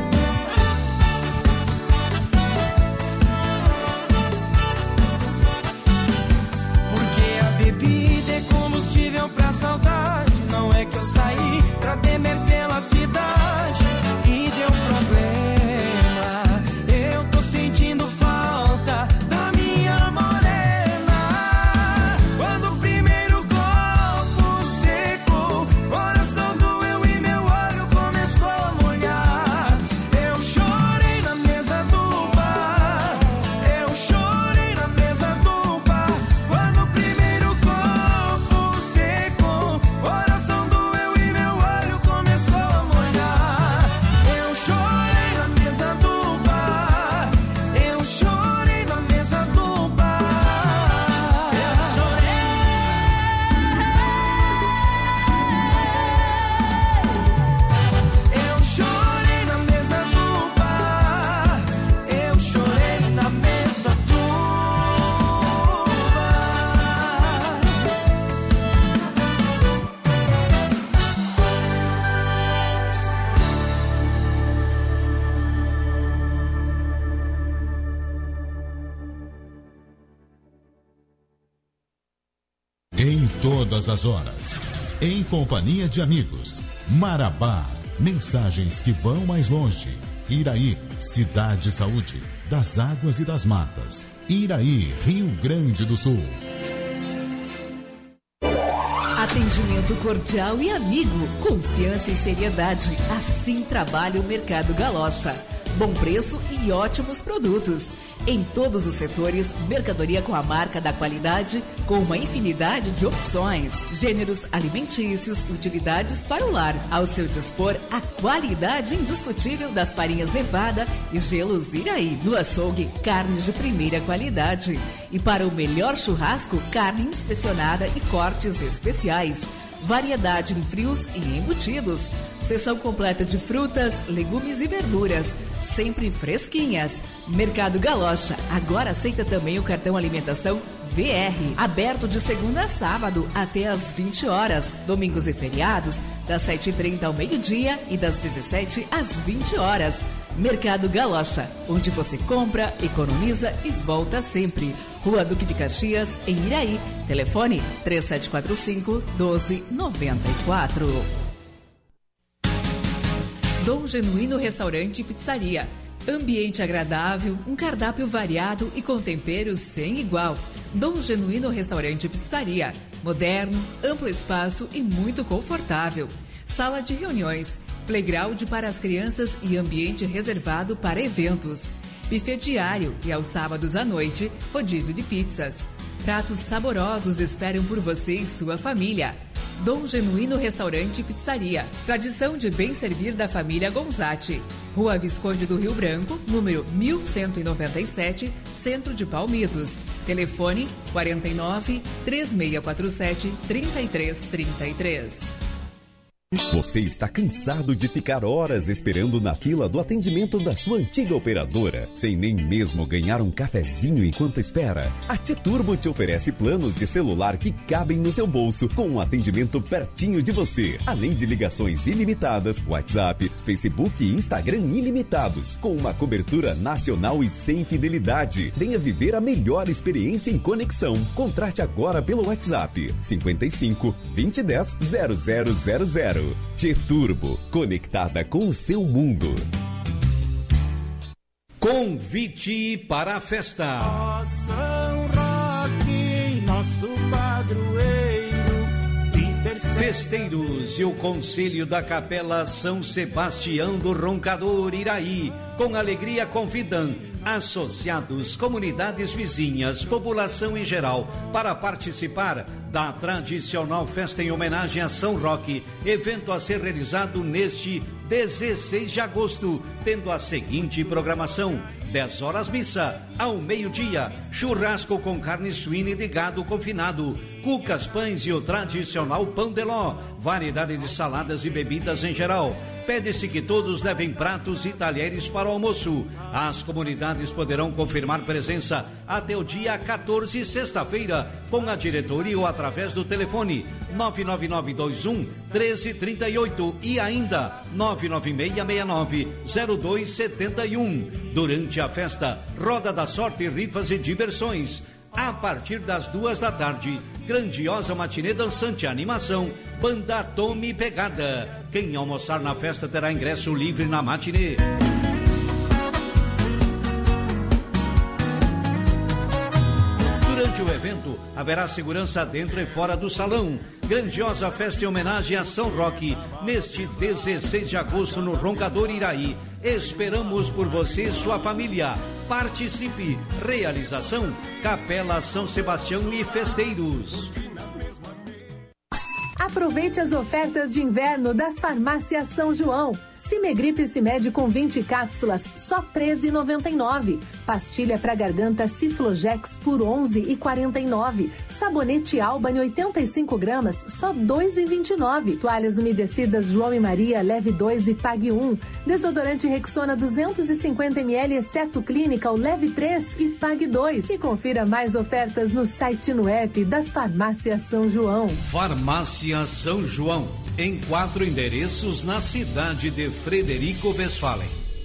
Porque a bebida é combustível pra saudade. Não é que eu saí pra beber pela cidade e deu problema. Eu tô sentindo falta da minha morena. Quando o primeiro copo secou, coração doeu e meu olho começou a molhar. Eu chorei na mesa do bar. Eu chorei na mesa do bar. Quando o primeiro copo secou, coração doeu e meu olho começou a molhar. Eu chorei na mesa do bar. Eu chorei na mesa do bar. Eu chorei. Eu chorei na mesa do bar. Eu chorei na mesa do bar. Em todas as horas, em companhia de amigos. Marabá, mensagens que vão mais longe. Iraí, cidade saúde, das águas e das matas. Iraí, Rio Grande do Sul. Atendimento cordial e amigo, confiança e seriedade. Assim trabalha o Mercado Galocha. bom preço e ótimos produtos. Em todos os setores, mercadoria com a marca da qualidade, com uma infinidade de opções, gêneros alimentícios e utilidades para o lar. Ao seu dispor, a qualidade indiscutível das farinhas Nevada e gelos Iraí. No açougue, carnes de primeira qualidade. E para o melhor churrasco, carne inspecionada e cortes especiais. Variedade em frios e embutidos. Seção completa de frutas, legumes e verduras, sempre fresquinhas. Mercado Galocha, agora aceita também o cartão alimentação V R. Aberto de segunda a sábado até às vinte horas. Domingos e feriados, das sete e trinta ao meio-dia e das dezessete às vinte horas. Mercado Galocha, onde você compra, economiza e volta sempre. Rua Duque de Caxias, em Iraí. Telefone três sete quatro cinco, um dois nove quatro. Dom Genuíno Restaurante e Pizzaria. Ambiente agradável, um cardápio variado e com temperos sem igual. Dom Genuíno Restaurante e Pizzaria. Moderno, amplo espaço e muito confortável. Sala de reuniões, playground para as crianças e ambiente reservado para eventos. Buffet diário e aos sábados à noite, rodízio de pizzas. Pratos saborosos esperam por você e sua família. Dom Genuíno Restaurante e Pizzaria. Tradição de bem servir da família Gonzatti. Rua Visconde do Rio Branco, número mil cento e noventa e sete, Centro de Palmitos. Telefone quarenta e nove, três seis quatro sete, três três três três. Você está cansado de ficar horas esperando na fila do atendimento da sua antiga operadora, sem nem mesmo ganhar um cafezinho enquanto espera? A T-Turbo te oferece planos de celular que cabem no seu bolso, com um atendimento pertinho de você, além de ligações ilimitadas, WhatsApp, Facebook e Instagram ilimitados, com uma cobertura nacional e sem fidelidade. Venha viver a melhor experiência em conexão. Contrate agora pelo WhatsApp cinquenta e cinco, vinte e dez, zero zero zero zero. T-Turbo, conectada com o seu mundo. Convite para a festa. Ó São Roque, nosso padroeiro. Festeiros e o Conselho da Capela São Sebastião do Roncador Iraí, com alegria convidam associados, comunidades vizinhas, população em geral, para participar da tradicional festa em homenagem a São Roque, evento a ser realizado neste dezesseis de agosto, tendo a seguinte programação: dez horas missa, ao meio-dia, churrasco com carne suína e de gado confinado, cucas, pães e o tradicional pão de ló, variedade de saladas e bebidas em geral. Pede-se que todos levem pratos e talheres para o almoço. As comunidades poderão confirmar presença até o dia quatorze, sexta-feira, com a diretoria ou através do telefone nove nove nove dois um, um três três oito e ainda nove nove seis seis nove, zero dois sete um. Durante a festa, roda da sorte, rifas e diversões. A partir das duas da tarde, grandiosa matinê dançante, animação, banda Tome Pegada. Quem almoçar na festa terá ingresso livre na matinê. Durante o evento, haverá segurança dentro e fora do salão. Grandiosa festa em homenagem a São Roque, neste dezesseis de agosto no Roncador Iraí. Esperamos por você e sua família. Participe. Realização: Capela São Sebastião e Festeiros. Aproveite as ofertas de inverno das farmácias São João. Cimegripe Cimed com vinte cápsulas, só treze reais e noventa e nove centavos. Pastilha para garganta Ciflogex por onze reais e quarenta e nove centavos. Sabonete Alban oitenta e cinco gramas, só dois reais e vinte e nove centavos. Toalhas umedecidas João e Maria, leve dois e pague um. Desodorante Rexona duzentos e cinquenta mililitros, exceto Clinical, leve três e pague dois. E confira mais ofertas no site e no app das farmácias São João. Farmácia São João, em quatro endereços na cidade de Frederico Westphalen.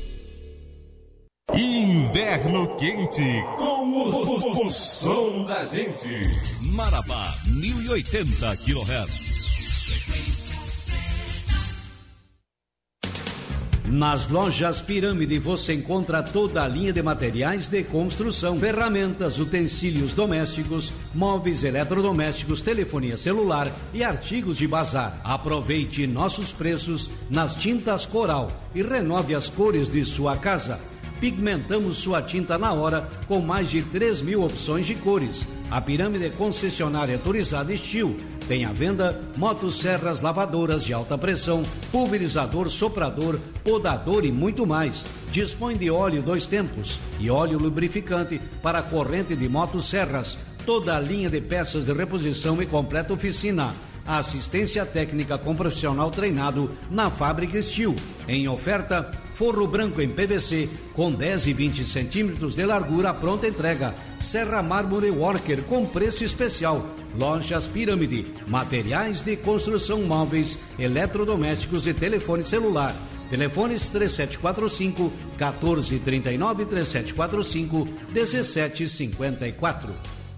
Inverno quente, com o, o, o, o som da gente. Marabá, mil e oitenta quilohertz. Nas lojas Pirâmide você encontra toda a linha de materiais de construção, ferramentas, utensílios domésticos, móveis eletrodomésticos, telefonia celular e artigos de bazar. Aproveite nossos preços nas tintas Coral e renove as cores de sua casa. Pigmentamos sua tinta na hora com mais de três mil opções de cores. A Pirâmide concessionária autorizada Estil tem à venda motosserras, lavadoras de alta pressão, pulverizador, soprador, podador e muito mais. Dispõe de óleo dois tempos e óleo lubrificante para corrente de motosserras. Toda a linha de peças de reposição e completa oficina. Assistência técnica com profissional treinado na Fábrica Estil. Em oferta, forro branco em P V C com dez e vinte centímetros de largura, pronta entrega. Serra Mármore Worker com preço especial. Lojas Pirâmide, materiais de construção móveis, eletrodomésticos e telefone celular. Telefones três sete quatro cinco, um quatro três nove, três sete quatro cinco, um sete cinco quatro.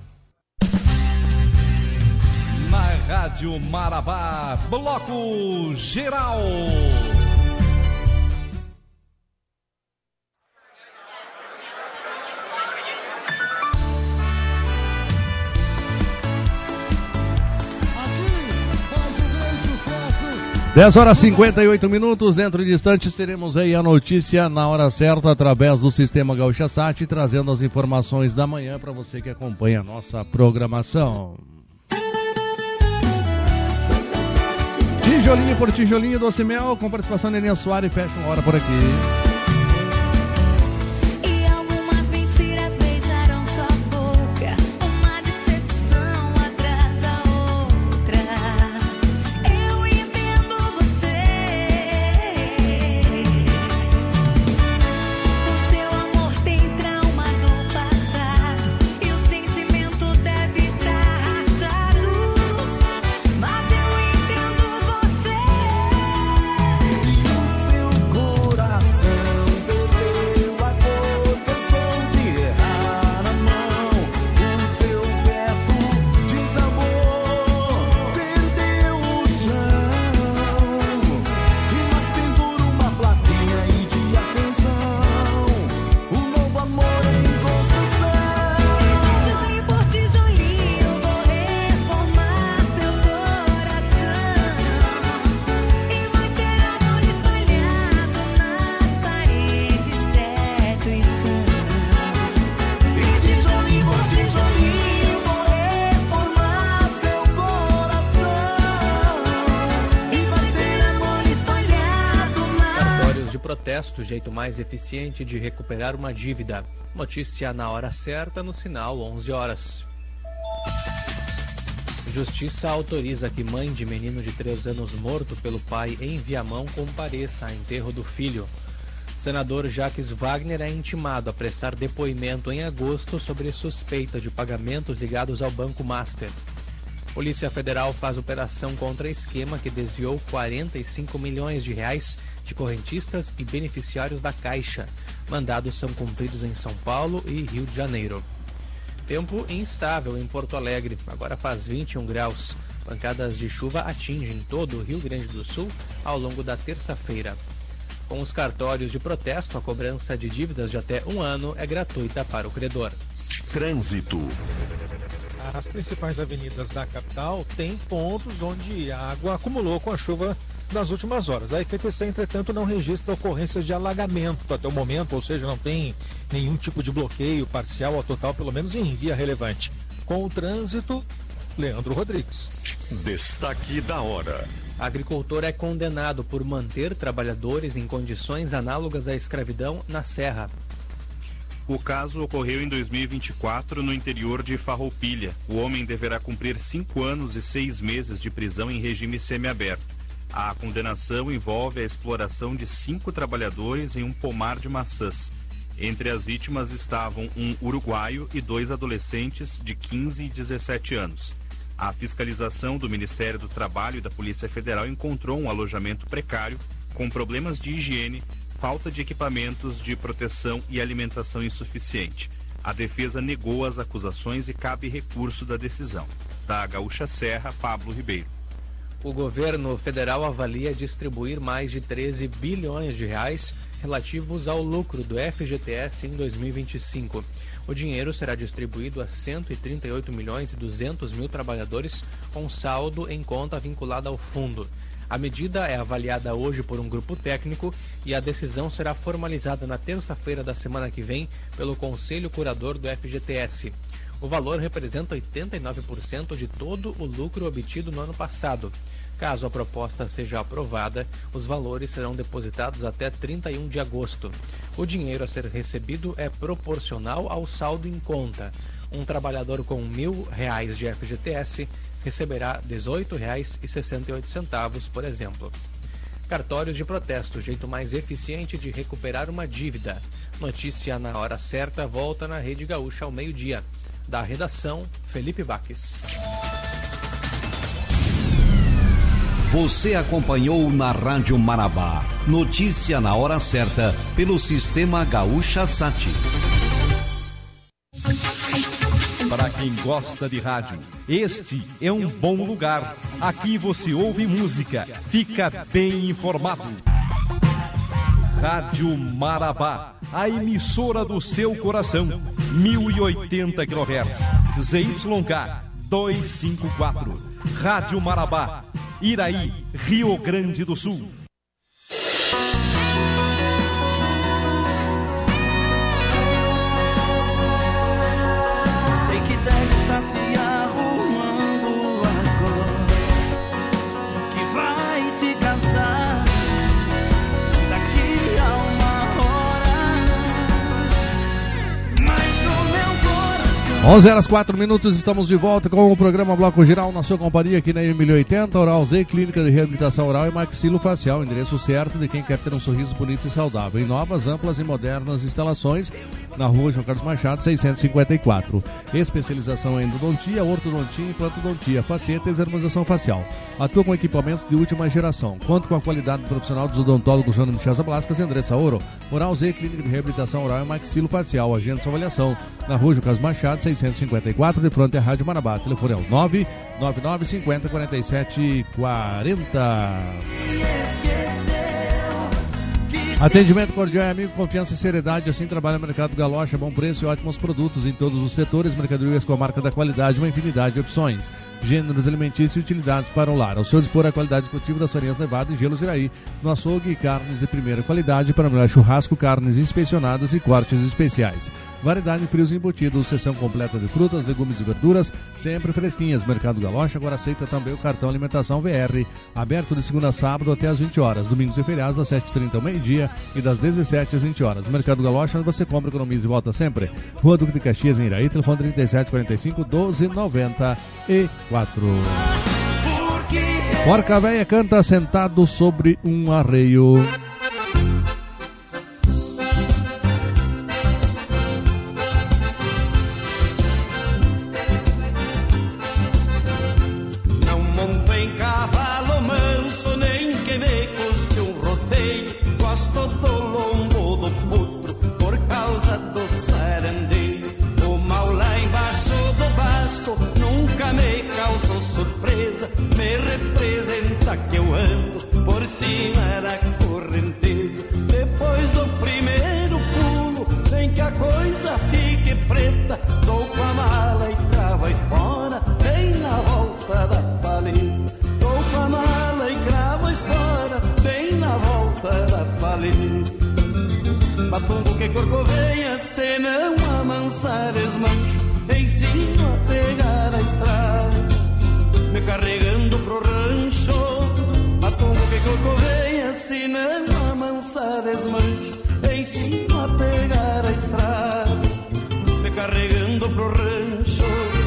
Na Rádio Marabá, Bloco Geral. dez horas e cinquenta e oito minutos, dentro de instantes teremos aí a notícia na hora certa através do Sistema Gaúcha Sat, trazendo as informações da manhã para você que acompanha a nossa programação. Tijolinho por tijolinho, Doce Mel, com participação de Elinha Soares, fecha uma hora por aqui. O jeito mais eficiente de recuperar uma dívida. Notícia na hora certa, no sinal onze horas. Justiça autoriza que mãe de menino de três anos morto pelo pai em Viamão compareça a enterro do filho. Senador Jacques Wagner é intimado a prestar depoimento em agosto sobre suspeita de pagamentos ligados ao Banco Master. Polícia Federal faz operação contra esquema que desviou quarenta e cinco milhões de reais de correntistas e beneficiários da Caixa. Mandados são cumpridos em São Paulo e Rio de Janeiro. Tempo instável em Porto Alegre, agora faz vinte e um graus. Pancadas de chuva atingem todo o Rio Grande do Sul ao longo da terça-feira. Com os cartórios de protesto, a cobrança de dívidas de até um ano é gratuita para o credor. Trânsito. As principais avenidas da capital têm pontos onde a água acumulou com a chuva das últimas horas. A E P T C, entretanto, não registra ocorrências de alagamento até o momento, ou seja, não tem nenhum tipo de bloqueio parcial ou total, pelo menos em via relevante. Com o trânsito, Leandro Rodrigues. Destaque da hora. Agricultor é condenado por manter trabalhadores em condições análogas à escravidão na Serra. O caso ocorreu em dois mil e vinte e quatro no interior de Farroupilha. O homem deverá cumprir cinco anos e seis meses de prisão em regime semiaberto. A condenação envolve a exploração de cinco trabalhadores em um pomar de maçãs. Entre as vítimas estavam um uruguaio e dois adolescentes de quinze e dezessete anos. A fiscalização do Ministério do Trabalho e da Polícia Federal encontrou um alojamento precário, com problemas de higiene, falta de equipamentos de proteção e alimentação insuficiente. A defesa negou as acusações e cabe recurso da decisão. Da Gaúcha Serra, Pablo Ribeiro. O governo federal avalia distribuir mais de treze bilhões de reais relativos ao lucro do F G T S em dois mil e vinte e cinco. O dinheiro será distribuído a cento e trinta e oito milhões e duzentos mil trabalhadores com saldo em conta vinculada ao fundo. A medida é avaliada hoje por um grupo técnico e a decisão será formalizada na terça-feira da semana que vem pelo Conselho Curador do F G T S. O valor representa oitenta e nove por cento de todo o lucro obtido no ano passado. Caso a proposta seja aprovada, os valores serão depositados até trinta e um de agosto. O dinheiro a ser recebido é proporcional ao saldo em conta. Um trabalhador com mil reais de F G T S receberá dezoito reais e sessenta e oito centavos, por exemplo. Cartórios de protesto, jeito mais eficiente de recuperar uma dívida. Notícia na hora certa, volta na Rede Gaúcha ao meio-dia. Da redação, Felipe Baques. Você acompanhou na Rádio Marabá. Notícia na hora certa, pelo Sistema Gaúcha Sat. Para quem gosta de rádio, este é um bom lugar. Aqui você ouve música, fica bem informado. Rádio Marabá, a emissora do seu coração. mil e oitenta quilohertz, Z Y K duzentos e cinquenta e quatro. Rádio Marabá, Iraí, Rio Grande do Sul. Sei que deve estar se arrumando agora, que vai se casar daqui a uma hora, mas o meu coração... onze horas quatro minutos, estamos de volta com o programa Bloco Geral na sua companhia aqui na M mil e oitenta, Oral Z, Clínica de Reabilitação Oral e Maxilofacial, endereço certo de quem quer ter um sorriso bonito e saudável, em novas, amplas e modernas instalações, na rua João Carlos Machado, seiscentos e cinquenta e quatro. Especialização em endodontia, ortodontia, implantodontia, facetas e harmonização facial. Atua com equipamentos de última geração. Conta com a qualidade profissional dos odontólogos Jânio Michel Zablascas e Andressa Ouro. Oral Z, Clínica de Reabilitação Oral e Maxilofacial. Agenda sua avaliação na rua João Carlos Machado, seiscentos e cinquenta e quatro, de frente à Rádio Marabá. Telefone é o nove nove nove cinquenta, quarenta e sete, quarenta. Atendimento cordial e amigo, confiança e seriedade, assim trabalha o Mercado Galocha, bom preço e ótimos produtos em todos os setores, mercadorias com a marca da qualidade, uma infinidade de opções, gêneros alimentícios e utilidades para o lar. Ao seu dispor a qualidade cultivo das farinhas Nevada e Gelos Iraí, no açougue e carnes de primeira qualidade para melhor churrasco, carnes inspecionadas e cortes especiais. Variedade de frios embutidos, seção completa de frutas, legumes e verduras, sempre fresquinhas. Mercado Galocha agora aceita também o cartão Alimentação V R, aberto de segunda a sábado até às vinte horas, domingos e feriados das sete e trinta ao meio-dia e das dezessete às vinte horas. Mercado Galocha, onde você compra, economiza e volta sempre. Rua Duque de Caxias, em Iraí, telefone trinta e sete, quarenta e cinco, doze, noventa e quatro. Porca Véia canta sentado sobre um arreio. Não monto em cavalo manso, nem que me custe um rodeio. Gosto do lombo do potro por causa do sarandeio. O mal lá embaixo do basto nunca me causou surpresa. Me representa que eu ando por cima da correnteza. Depois do primeiro pulo, nem que a coisa fique preta. Dou com a mala e cravo a espora bem na volta da paleta. Dou com a mala e cravo a espora bem na volta da paleta. Batumbo que corcoveia, se não amansar desmancho, ensino a pegar a estrada, me carregando pro rancho. Batumbo que corcoveia, se não amansar desmancho, ensino a pegar a estrada, me carregando pro rancho.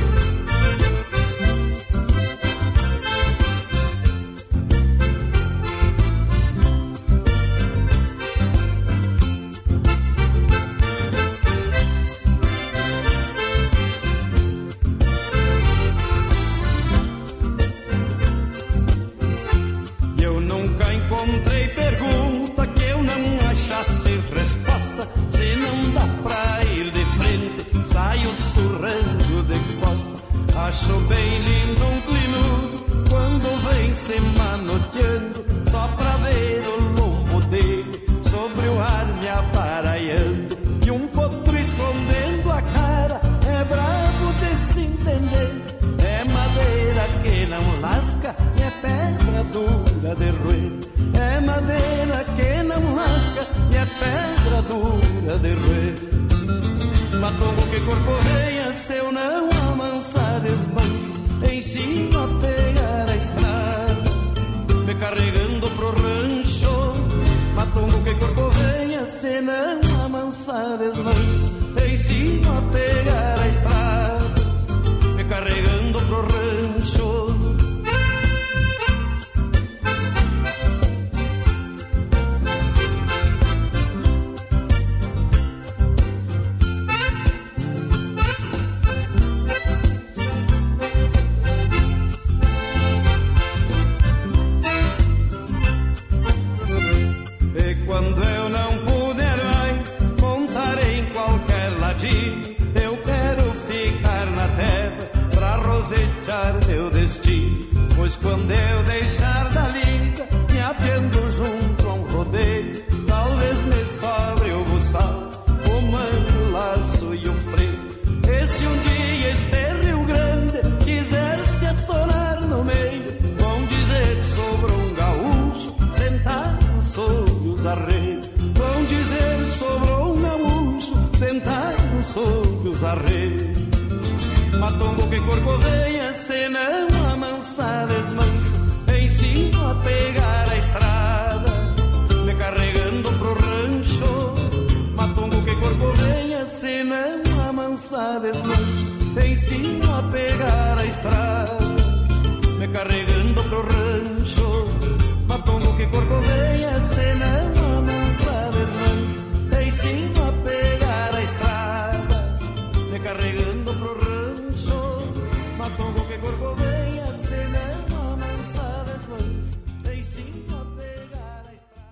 Encontrei pergunta que eu não achasse resposta. Se não dá pra ir de frente, saio surrando de costa. Acho bem lindo um clinudo quando vem se Matongo que corcoveia, se eu não amansar desbanjo, ensino a pegar a estrada, me carregando pro rancho. Matongo que corcoveia, se não amansar desbanjo, ensino a pegar a estrada, me carregando pro rancho. Quando eu não puder mais montar em qualquer ladinho, eu quero ficar na terra pra rosejar meu destino. Pois quando eu deixar da lida, me atendo junto a um rodeio, talvez me sobre o buçal, o manto, o laço e o freio. E se um dia este Rio Grande quiser se atorar no meio, vão dizer que sobrou um gaúcho sentado sobre os arreios. Vão dizer sobrou um gaúcho sentado sobre os arreios. Matongo que corcoveia, se não amansar desmancho, ensino a pegar a estrada, me carregando pro rancho. Matongo que corcoveia, se não amansar desmancho, ensino a pegar a estrada, me carregando pro rancho. Matongo que corcoveia, se não amansar desmancho, ensino a pegar a estrada, me carregando pro rancho. Matongo que corcoveia, se não amansar desmancho, ensino a pegar a estrada.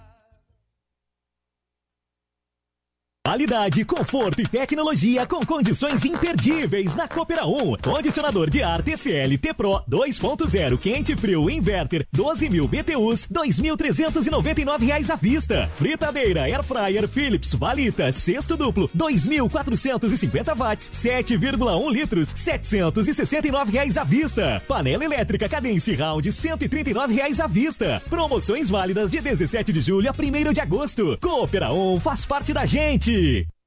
Qualidade, conforto e tecnologia com condições imperdíveis na Coopera um. Condicionador de ar T C L T-Pro dois ponto zero quente frio inverter doze mil B T Us, dois mil trezentos e noventa e nove reais à vista. Fritadeira Air Fryer Philips Valita cesto duplo dois mil quatrocentos e cinquenta watts, sete vírgula um litros, setecentos e sessenta e nove reais à vista. Panela elétrica Cadence Round cento e trinta e nove reais à vista. Promoções válidas de dezessete de julho a primeiro de agosto. Coopera um faz parte da gente.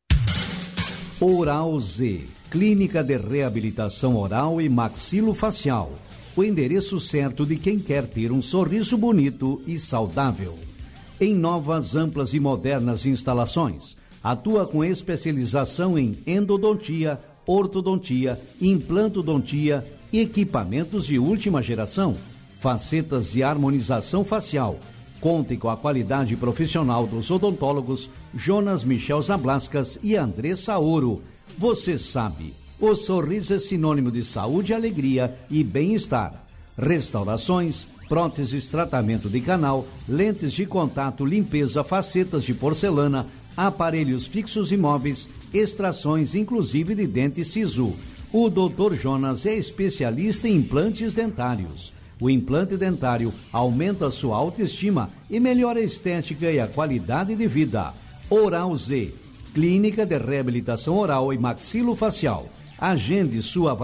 Oral Z, clínica de reabilitação oral e maxilofacial. O endereço certo de quem quer ter um sorriso bonito e saudável. Em novas, amplas e modernas instalações, atua com especialização em endodontia, ortodontia, implantodontia, equipamentos de última geração, facetas de harmonização facial. Conte com a qualidade profissional dos odontólogos Jonas Michel Zablascas e Andressa Ouro. Você sabe, o sorriso é sinônimo de saúde, alegria e bem-estar. Restaurações, próteses, tratamento de canal, lentes de contato, limpeza, facetas de porcelana, aparelhos fixos e móveis, extrações inclusive de dente sisu. O doutor Jonas é especialista em implantes dentários. O implante dentário aumenta a sua autoestima e melhora a estética e a qualidade de vida. Oral Z, clínica de reabilitação oral e maxilofacial. Agende sua